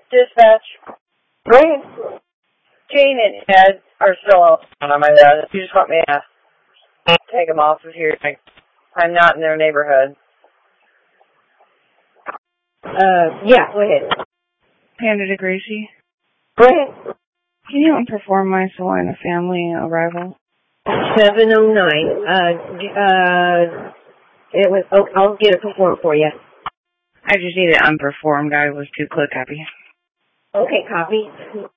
Dispatch. Go ahead. Jane and Ed are still on my dad. You just want me to take them off of here. I'm not in their neighborhood. Yeah, go ahead. Panda de Gracie. Go ahead. Can you perform my Salina family arrival? 709. I'll get it performed for you. I just need it unperformed. I was too click happy. Okay, copy.